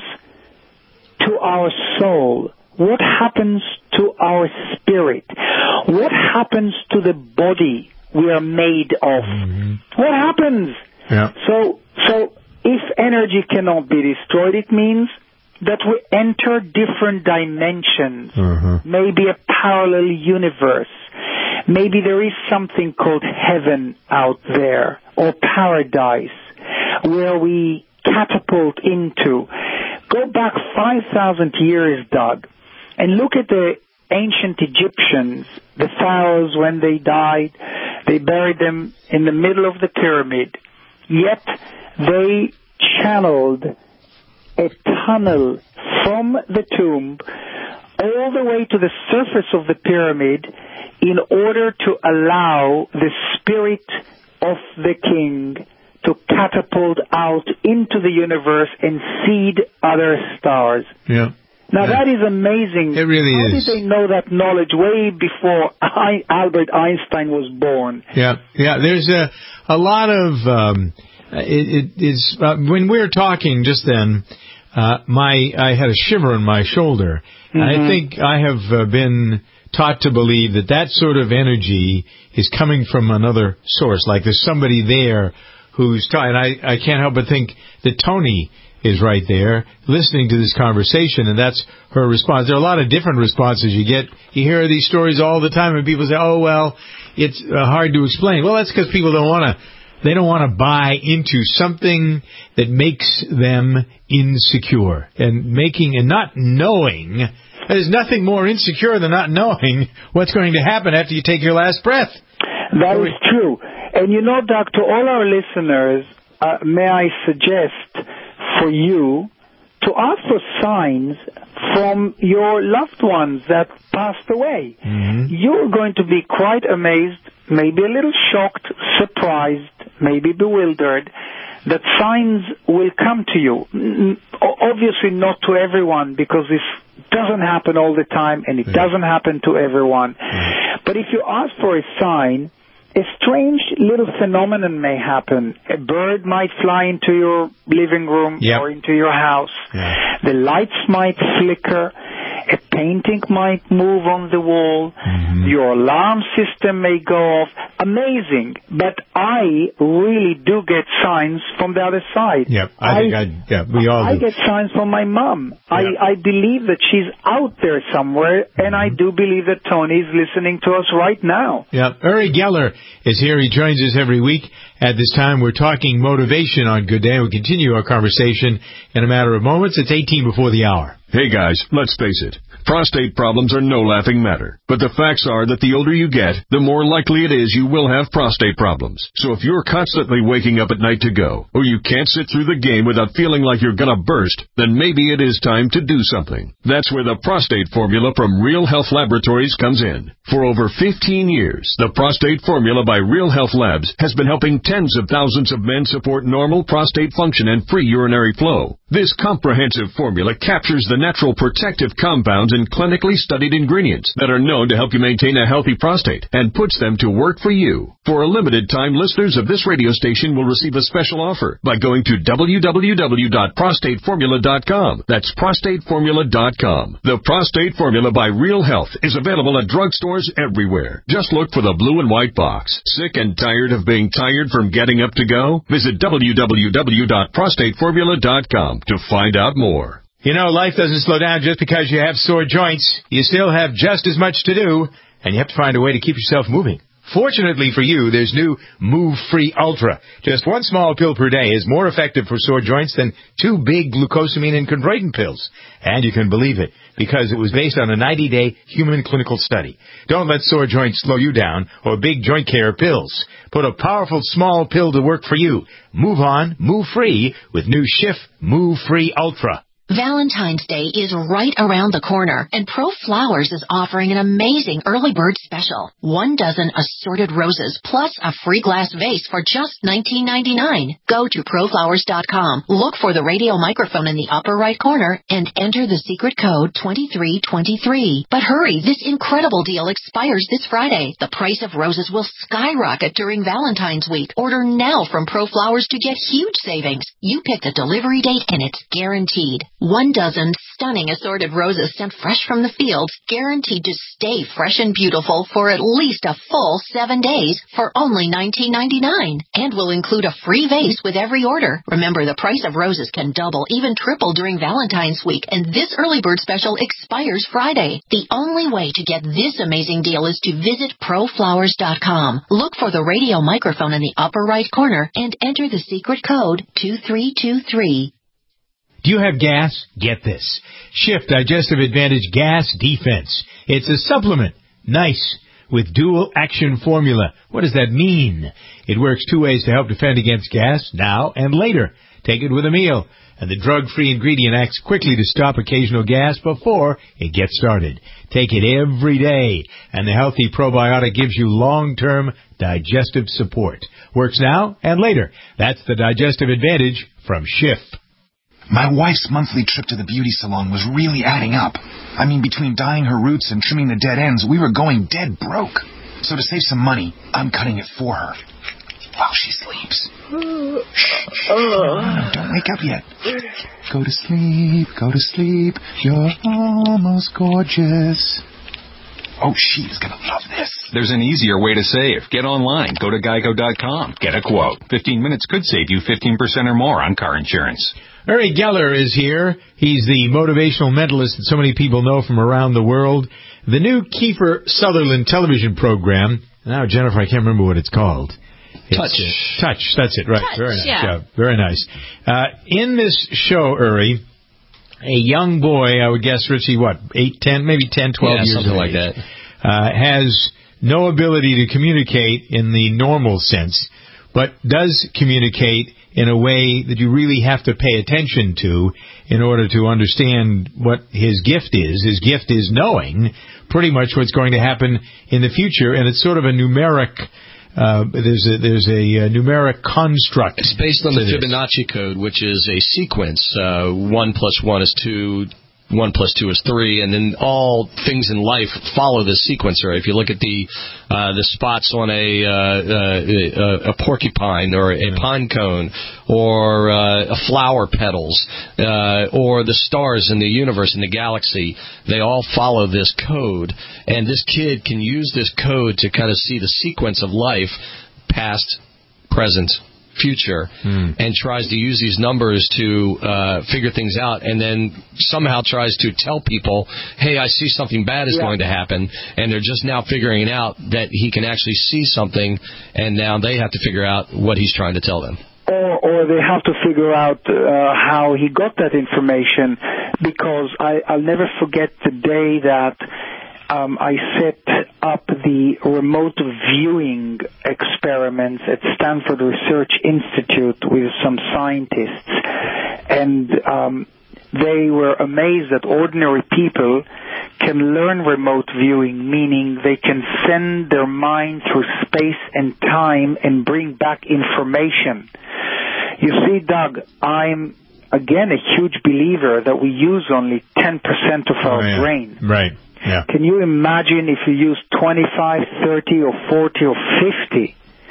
to our soul? What happens to our spirit? What happens to the body we are made of?
Mm-hmm.
What happens?
Yeah.
So, so if energy cannot be destroyed, it means that we enter different dimensions,
Uh-huh.
maybe a parallel universe. Maybe there is something called heaven out there, or paradise, where we catapult into. Go back five thousand years, Doug, and look at the ancient Egyptians, the pharaohs, when they died, they buried them in the middle of the pyramid. Yet they channeled a tunnel from the tomb all the way to the surface of the pyramid in order to allow the spirit of the king to catapult out into the universe and seed other stars.
Yeah.
Now
Yeah.
that is amazing.
It really
How
is.
did they know that knowledge way before I, Albert Einstein was born?
Yeah, yeah. There's a a lot of um, it, it is uh, when we were talking just then. Uh, my I had a shiver on my shoulder.
Mm-hmm.
I think I have uh, been taught to believe that that sort of energy is coming from another source. Like there's somebody there who's talking. I, I can't help but think that Tony is right there listening to this conversation, and that's her response. There are a lot of different responses you get. You hear these stories all the time, and people say, oh, well, it's uh, hard to explain. Well, that's because people don't want to They don't want to buy into something that makes them insecure. And making and not knowing, there's nothing more insecure than not knowing what's going to happen after you take your last breath.
That is true. And you know, Doc, to all our listeners, uh, may I suggest for you to ask for signs from your loved ones that passed away. Mm-hmm. You're going to be quite amazed, maybe a little shocked, surprised, maybe bewildered, that signs will come to you. Obviously not to everyone, because this doesn't happen all the time, and it yeah. doesn't happen to everyone. Mm-hmm. But if you ask for a sign, a strange little phenomenon may happen. A bird might fly into your living room yep. or into your house. Yeah. The lights might flicker. A painting might move on the wall. Mm-hmm. Your alarm system may go off. Amazing. But I really do get signs from the other side.
Yep, I, I think I, yeah, we all
I
do.
get signs from my mom. Yep. I, I believe that she's out there somewhere, mm-hmm. and I do believe that Tony is listening to us right now.
Yeah, Uri Geller is here. He joins us every week. At this time, we're talking motivation on Good Day. We'll continue our conversation in a matter of moments. It's eighteen before the hour.
Hey, guys, let's face it. Prostate problems are no laughing matter. But the facts are that the older you get, the more likely it is you will have prostate problems. So if you're constantly waking up at night to go, or you can't sit through the game without feeling like you're gonna burst, then maybe it is time to do something. That's where the prostate formula from Real Health Laboratories comes in. For over fifteen years, the prostate formula by Real Health Labs has been helping tens of thousands of men support normal prostate function and free urinary flow. This comprehensive formula captures the natural protective compounds and clinically studied ingredients that are known to help you maintain a healthy prostate and puts them to work for you. For a limited time, listeners of this radio station will receive a special offer by going to w w w dot prostate formula dot com. That's prostate formula dot com. The Prostate Formula by Real Health is available at drugstores everywhere. Just look for the blue and white box. Sick and tired of being tired from getting up to go? Visit w w w dot prostate formula dot com to find out more.
You know, life doesn't slow down just because you have sore joints. You still have just as much to do, and you have to find a way to keep yourself moving. Fortunately for you, there's new Move Free Ultra. Just one small pill per day is more effective for sore joints than two big glucosamine and chondroitin pills. And you can believe it, because it was based on a ninety-day human clinical study. Don't let sore joints slow you down or big joint care pills. Put a powerful small pill to work for you. Move on, move free with new Schiff Move Free Ultra.
Valentine's Day is right around the corner, and Pro Flowers is offering an amazing early bird special. One dozen assorted roses plus a free glass vase for just nineteen ninety-nine. Go to pro flowers dot com, look for the radio microphone in the upper right corner, and enter the secret code twenty-three twenty-three. But hurry, this incredible deal expires this Friday. The price of roses will skyrocket during Valentine's week. Order now from Pro Flowers to get huge savings. You pick the delivery date, and it's guaranteed. One dozen stunning assorted roses sent fresh from the fields, guaranteed to stay fresh and beautiful for at least a full seven days for only nineteen ninety-nine. And will include a free vase with every order. Remember, the price of roses can double, even triple during Valentine's week, and this early bird special expires Friday. The only way to get this amazing deal is to visit pro flowers dot com. Look for the radio microphone in the upper right corner and enter the secret code two three two three.
Do you have gas? Get this. Schiff Digestive Advantage Gas Defense. It's a supplement. Nice. With dual action formula. What does that mean? It works two ways to help defend against gas, now and later. Take it with a meal. And the drug-free ingredient acts quickly to stop occasional gas before it gets started. Take it every day. And the healthy probiotic gives you long-term digestive support. Works now and later. That's the Digestive Advantage from Schiff.
My wife's monthly trip to the beauty salon was really adding up. I mean, between dyeing her roots and trimming the dead ends, we were going dead broke. So to save some money, I'm cutting it for her while she sleeps. Shh, don't wake up yet. Go to sleep, go to sleep. You're almost gorgeous. Oh, she's going to love this.
There's an easier way to save. Get online. Go to geico dot com. Get a quote. fifteen minutes could save you fifteen percent or more on car insurance.
Uri Geller is here. He's the motivational mentalist that so many people know from around the world. The new Kiefer Sutherland television program. Now, Jennifer, I can't remember what it's called. It's,
Touch.
Uh, touch. That's it. Right.
Touch,
Very nice.
yeah.
job. Very nice. Uh, in this show, Uri, a young boy, I would guess, Richie, what, eight, ten, maybe ten, twelve
yeah,
years
something
of
like
age,
that.
uh, has no ability to communicate in the normal sense, but does communicate in a way that you really have to pay attention to in order to understand what his gift is. His gift is knowing pretty much what's going to happen in the future, and it's sort of a numeric Uh, there's a there's a, a numeric construct.
It's based on the Fibonacci code, which is a sequence. Uh, one plus one is two. One plus two is three, and then all things in life follow this sequence. Right? If you look at the uh, the spots on a uh, uh, a porcupine or a pine cone, or uh, a flower petals, uh, or the stars in the universe in the galaxy, they all follow this code. And this kid can use this code to kind of see the sequence of life, past, present, future, hmm. and tries to use these numbers to uh, figure things out, and then somehow tries to tell people, hey, I see something bad is yeah. going to happen, and they're just now figuring out that he can actually see something, and now they have to figure out what he's trying to tell them.
Or, or they have to figure out uh, how he got that information, because I, I'll never forget the day that Um, I set up the remote viewing experiments at Stanford Research Institute with some scientists, and um, they were amazed that ordinary people can learn remote viewing, meaning they can send their mind through space and time and bring back information. You see, Doug, I'm, again, a huge believer that we use only ten percent of our
oh, yeah.
brain.
Right. Yeah.
Can you imagine if you use twenty-five, thirty, or forty, or fifty?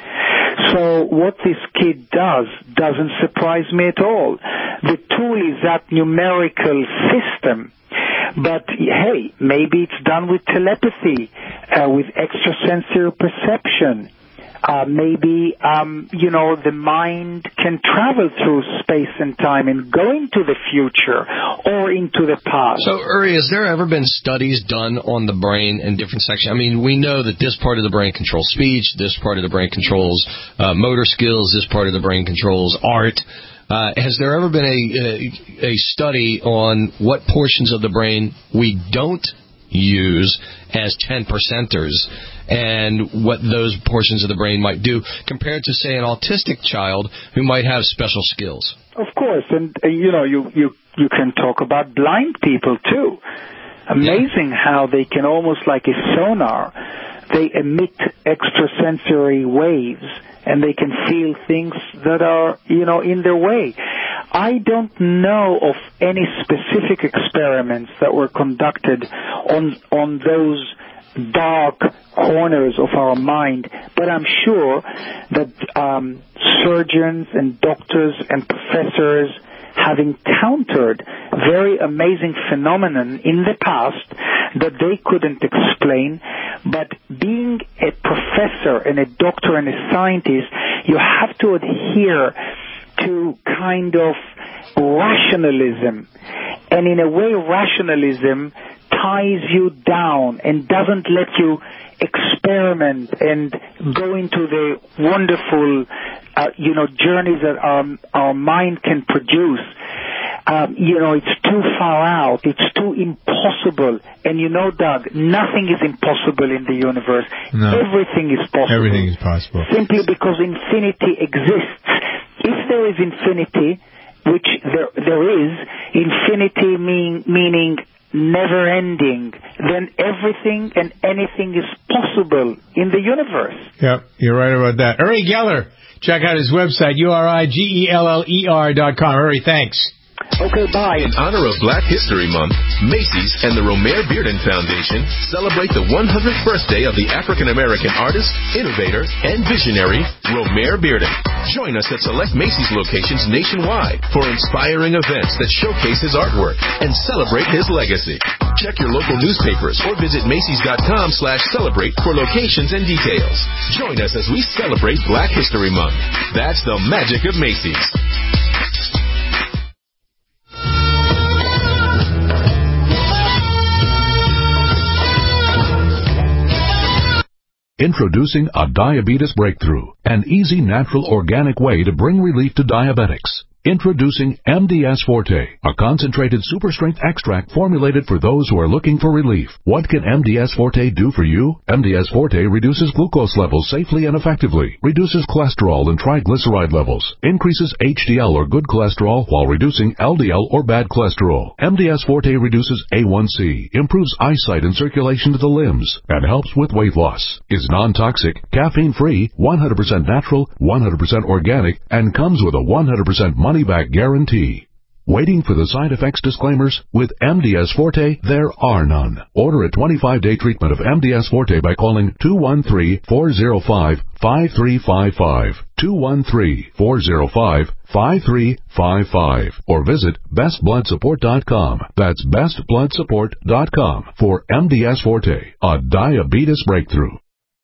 So what this kid does doesn't surprise me at all. The tool is that numerical system. But, hey, maybe it's done with telepathy, uh, with extrasensory perception. Uh, maybe, um, you know, the mind can travel through space and time and go into the future or into the past.
So, Uri, has there ever been studies done on the brain in different sections? I mean, we know that this part of the brain controls speech, this part of the brain controls uh, motor skills, this part of the brain controls art. Uh, has there ever been a, a, a study on what portions of the brain we don't use as ten percenters, and what those portions of the brain might do compared to, say, an autistic child who might have special skills?
Of course, and uh, you know, you, you you can talk about blind people too. Amazing yeah. how they can, almost like a sonar, they emit extrasensory waves, and they can feel things that are, you know, in their way. I don't know of any specific experiments that were conducted on on those dark corners of our mind, but I'm sure that um, surgeons and doctors and professors have encountered very amazing phenomenon in the past that they couldn't explain. But being a professor and a doctor and a scientist, you have to adhere to kind of rationalism. And in a way, rationalism ties you down and doesn't let you experiment and go into the wonderful, uh, you know, journeys that our, our mind can produce. Um, you know, it's too far out. It's too impossible. And you know, Doug, nothing is impossible in the universe. No. Everything is possible.
Everything is possible.
Simply because infinity exists. If there is infinity, which there there is, infinity mean, meaning never ending, then everything and anything is possible in the universe.
Yep, you're right about that. Uri Geller, check out his website, U R I G E L L E R dot com. Uri, thanks.
Okay, bye.
In honor of Black History Month, Macy's and the Romare Bearden Foundation celebrate the one hundredth birthday of the African-American artist, innovator, and visionary, Romare Bearden. Join us at select Macy's locations nationwide for inspiring events that showcase his artwork and celebrate his legacy. Check your local newspapers or visit Macy's.com slash celebrate for locations and details. Join us as we celebrate Black History Month. That's the magic of Macy's.
Introducing a diabetes breakthrough, an easy, natural, organic way to bring relief to diabetics. Introducing M D S Forte, a concentrated super-strength extract formulated for those who are looking for relief. What can M D S Forte do for you? M D S Forte reduces glucose levels safely and effectively, reduces cholesterol and triglyceride levels, increases H D L or good cholesterol while reducing L D L or bad cholesterol. M D S Forte reduces A one C, improves eyesight and circulation to the limbs, and helps with weight loss. Is non-toxic, caffeine-free, one hundred percent natural, one hundred percent organic, and comes with a one hundred percent money-back guarantee. Waiting for the side effects disclaimers? With M D S Forte, there are none. Order a twenty-five day treatment of M D S Forte by calling two one three, four zero five, five three five five, two one three, four zero five, five three five five, or visit best blood support dot com. That's best blood support dot com for M D S Forte, a diabetes breakthrough.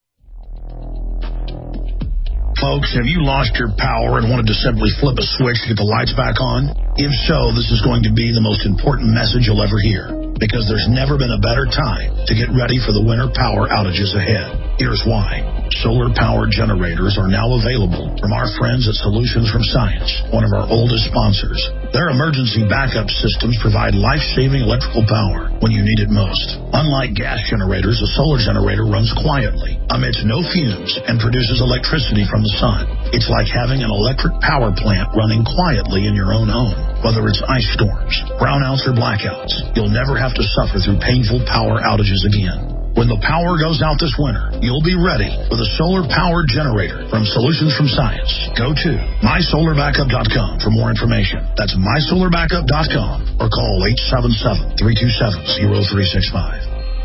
Folks, have you lost your power and wanted to simply flip a switch to get the lights back on? If so, this is going to be the most important message you'll ever hear, because there's never been a better time to get ready for the winter power outages ahead. Here's why. Solar power generators are now available from our friends at Solutions from Science, one of our oldest sponsors. Their emergency backup systems provide life-saving electrical power when you need it most. Unlike gas generators, a solar generator runs quietly, emits no fumes, and produces electricity from the sun. It's like having an electric power plant running quietly in your own home. Whether it's ice storms, brownouts, or blackouts, you'll never have to suffer through painful power outages again. When the power goes out this winter, you'll be ready with a solar power generator from Solutions from Science. Go to my solar backup dot com for more information. That's my solar backup dot com or call eight seven seven, three two seven, zero three six five.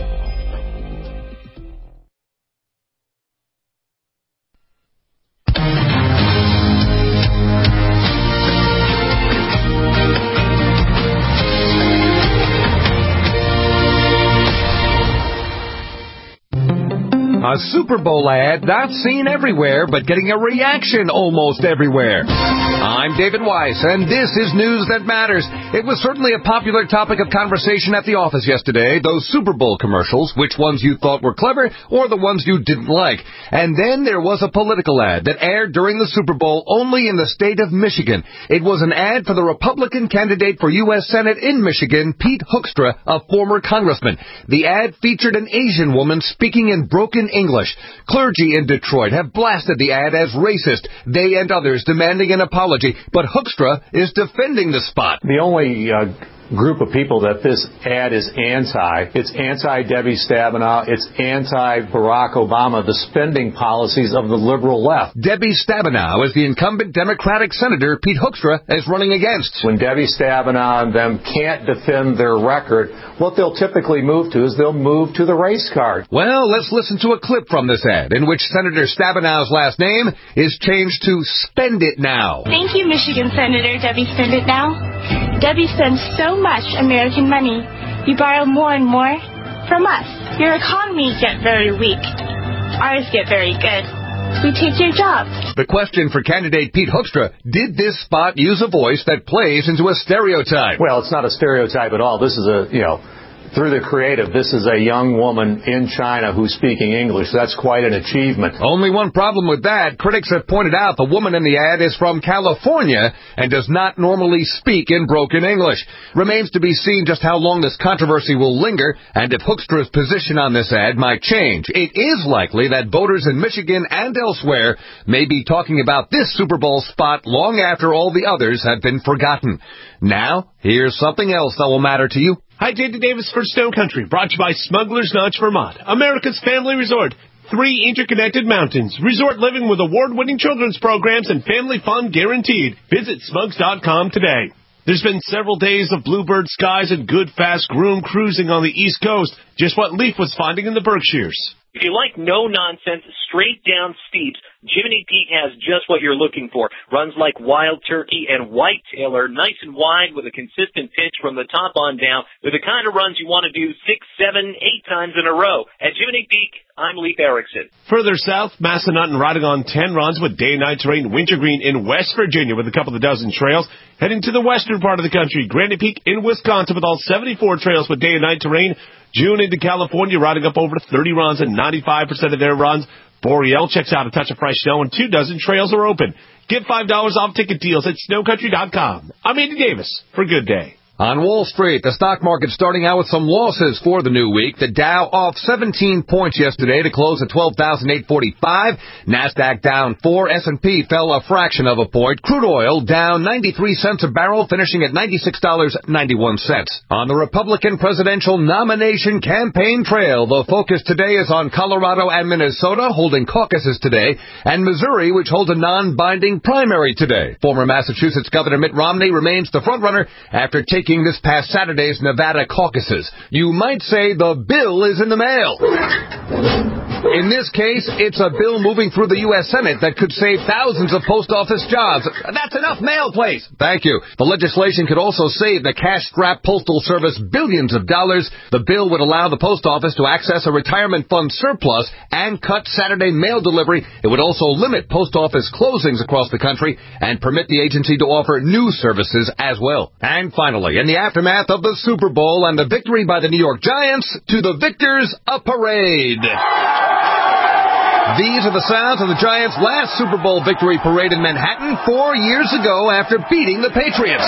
A Super Bowl ad not seen everywhere, but getting a reaction almost everywhere. I'm David Weiss, and this is News That Matters. It was certainly a popular topic of conversation at the office yesterday, those Super Bowl commercials, which ones you thought were clever or the ones you didn't like. And then there was a political ad that aired during the Super Bowl only in the state of Michigan. It was an ad for the Republican candidate for U S Senate in Michigan, Pete Hoekstra, a former congressman. The ad featured an Asian woman speaking in broken English. Clergy in Detroit have blasted the ad as racist, they and others demanding an apology, but Hoekstra is defending the spot.
The only uh, group of people that this ad is anti, it's anti-Debbie Stabenow, it's anti-Barack Obama, the spending policies of the liberal left.
Debbie Stabenow is the incumbent Democratic Senator Pete Hoekstra is running against.
When Debbie Stabenow and them can't defend their record, what they'll typically move to is they'll move to the race card.
Well, let's listen to a clip from this ad in which Senator Stabenow's last name is changed to Spend It Now.
Thank you, Michigan Senator Debbie Spend It Now. Debbie spends so much American money. You borrow more and more from us. Your economy gets very weak. Ours get very good. We take your jobs.
The question for candidate Pete Hoekstra, did this spot use a voice that plays into a stereotype?
Well, it's not a stereotype at all. This is a, you know, through the creative, this is a young woman in China who's speaking English. That's quite an achievement.
Only one problem with that. Critics have pointed out the woman in the ad is from California and does not normally speak in broken English. Remains to be seen just how long this controversy will linger and if Hoekstra's position on this ad might change. It is likely that voters in Michigan and elsewhere may be talking about this Super Bowl spot long after all the others have been forgotten. Now, here's something else that will matter to you.
Hi, J D Davis for Stone Country, brought to you by Smuggler's Notch, Vermont, America's family resort. Three interconnected mountains, resort living with award-winning children's programs and family fun guaranteed. Visit smugs dot com today. There's been several days of bluebird skies and good fast groom cruising on the East Coast, just what Leaf was finding in the Berkshires.
If you like no-nonsense, straight-down steeps, Jiminy Peak has just what you're looking for. Runs like Wild Turkey and Whitetail are nice and wide with a consistent pitch from the top on down. They're the kind of runs you want to do six, seven, eight times in a row. At Jiminy Peak, I'm Leif Erickson.
Further south, Massanutten riding on ten runs with day and night terrain. Wintergreen in West Virginia with a couple of dozen trails. Heading to the western part of the country, Granite Peak in Wisconsin with all seventy-four trails with day and night terrain. June into California, riding up over thirty runs, and ninety-five percent of their runs. Boreal checks out a touch of fresh snow, and two dozen trails are open. Get five dollars off ticket deals at snow country dot com. I'm Andy Davis for Good Day.
On Wall Street, the stock market starting out with some losses for the new week. The Dow off seventeen points yesterday to close at twelve thousand eight hundred forty-five. NASDAQ down four. S and P fell a fraction of a point. Crude oil down ninety-three cents a barrel, finishing at ninety-six dollars and ninety-one cents. On the Republican presidential nomination campaign trail, the focus today is on Colorado and Minnesota, holding caucuses today, and Missouri, which holds a non-binding primary today. Former Massachusetts Governor Mitt Romney remains the frontrunner after taking this past Saturday's Nevada caucuses. You might say the bill is in the mail. In this case, it's a bill moving through the U S Senate that could save thousands of post office jobs. That's enough mail, please. Thank you. The legislation could also save the cash-strapped Postal Service billions of dollars. The bill would allow the post office to access a retirement fund surplus and cut Saturday mail delivery. It would also limit post office closings across the country and permit the agency to offer new services as well. And finally, in the aftermath of the Super Bowl and the victory by the New York Giants, to the victors, a parade. These are the sounds of the Giants' last Super Bowl victory parade in Manhattan four years ago after beating the Patriots.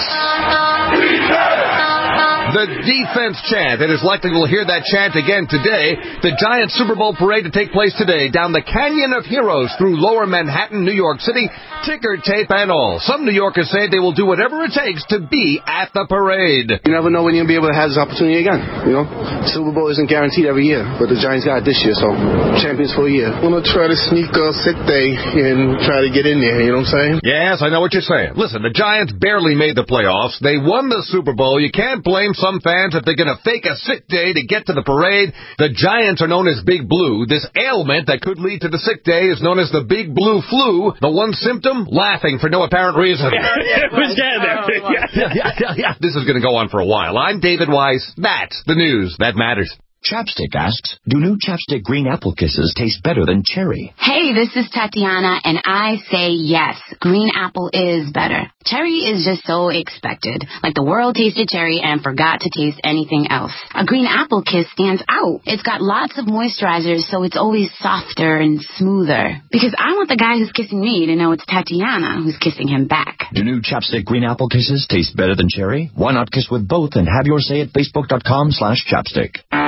The defense chant. It is likely we'll hear that chant again today. The Giants Super Bowl parade to take place today down the Canyon of Heroes through lower Manhattan, New York City, ticker tape and all. Some New Yorkers say they will do whatever it takes to be at the parade.
You never know when you'll be able to have this opportunity again. You know, Super Bowl isn't guaranteed every year, but the Giants got it this year, so champions for a year. I'm going to try to sneak a sick day and try to get in there, you know what I'm saying?
Yes, I know what you're saying. Listen, the Giants barely made the playoffs. They won the Super Bowl. You can't blame some fans if they're going to fake a sick day to get to the parade. The Giants are known as Big Blue. This ailment that could lead to the sick day is known as the Big Blue Flu. The one symptom? Laughing for no apparent reason.
Yeah, it was dead.
yeah, yeah, yeah, yeah. This is going to go on for a while. I'm David Weiss. That's the news that matters.
Chapstick asks, do new Chapstick Green Apple Kisses taste better than cherry?
Hey, this is Tatiana, and I say yes. Green apple is better. Cherry is just so expected. Like the world tasted cherry and forgot to taste anything else. A green apple kiss stands out. It's got lots of moisturizers, so it's always softer and smoother. Because I want the guy who's kissing me to know it's Tatiana who's kissing him back.
Do new Chapstick Green Apple Kisses taste better than cherry? Why not kiss with both and have your say at facebook dot com slash chapstick.